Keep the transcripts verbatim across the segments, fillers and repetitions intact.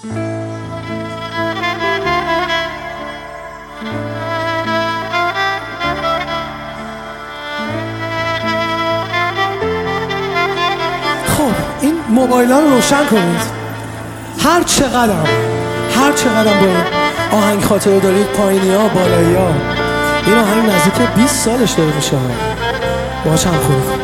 خب این موبایل ها رو روشن کنید. هر چقدر هر چقدر با آهنگ خاطره دارید، پایینی ها بالایی ها، این آهنگ نزدیک بیست سالش داره میشه. باهاش هم خوب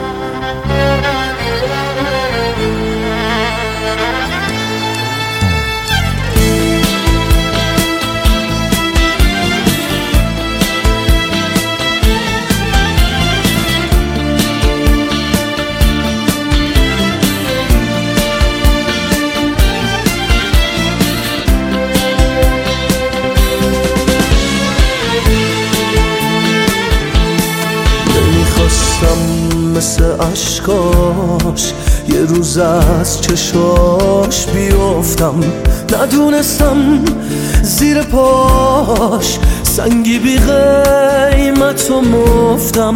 مثل عشقاش یه روز از چشاش بیفتم، ندونستم زیر پاش سنگی بی قیمت و مفتم.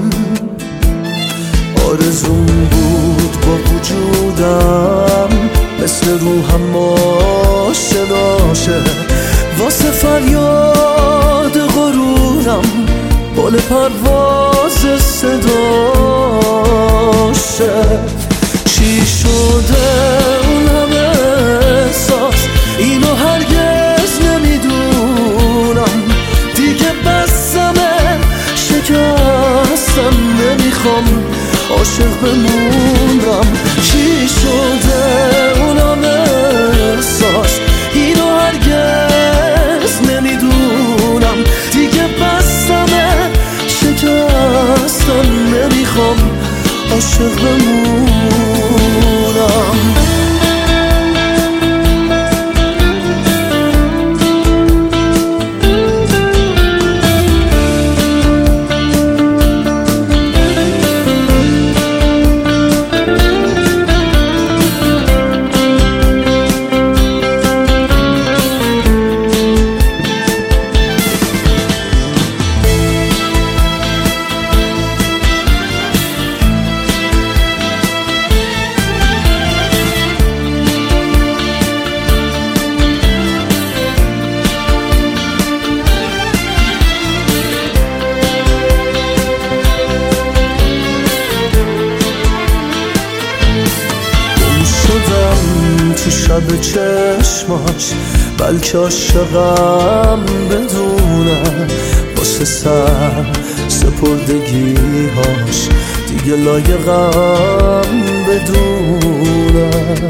آرزوم بود با وجودم مثل روحم آشناشه، واسه فریاد غرورم بال پرواز صداشه. چی شده اون همه احساس، اینو هرگز نمیدونم. دیگه بسمه شکستم، نمیخوام عاشق بمونم. چی شده اون همه احساس، اینو هرگز نمیدونم. دیگه بسمه شکستم، نمیخوام عاشق بمونم. تو شب چشماش، بلکه عاشقم بدونه. واسه سر سپردگیهاش دیگه لایقم بدونه.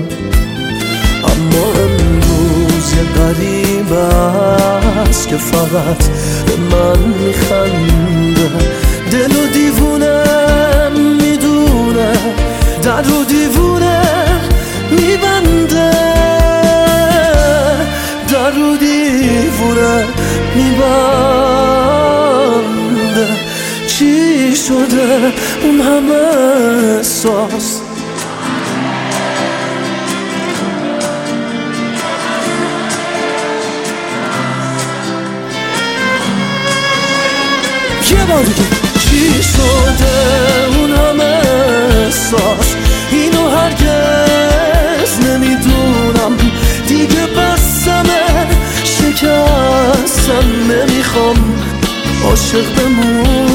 اما امروز یه غریب است که فقط به من میخنده. دل و دیوونه میدونه، در رو دیوونه میبنده، در رو دیوونه میبنده. چی شده اون همه احساس، یه بار دیگه. چی شده اون همه احساس، اینو هرگز نمیدونم. دیگه بسمه شکستم، نمیخوام عاشق بمونم.